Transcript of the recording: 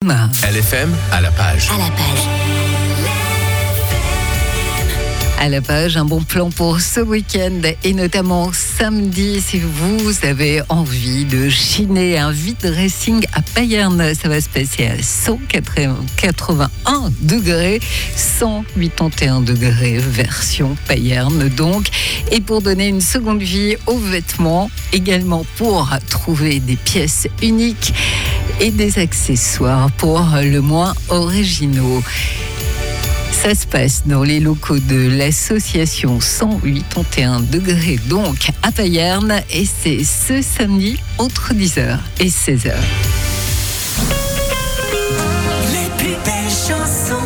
Thomas. LFM à la page. À la page. À la page, un bon plan pour ce week-end et notamment samedi si vous avez envie de chiner un vide dressing à Payerne. Ça va se passer à 181 degrés, 181 degrés version Payerne donc. Et pour donner une seconde vie aux vêtements, également pour trouver des pièces uniques et des accessoires pour le moins originaux. Ça se passe dans les locaux de l'association 181 degrés, donc à Payerne, et c'est ce samedi entre 10h et 16h. Les plus belles chansons.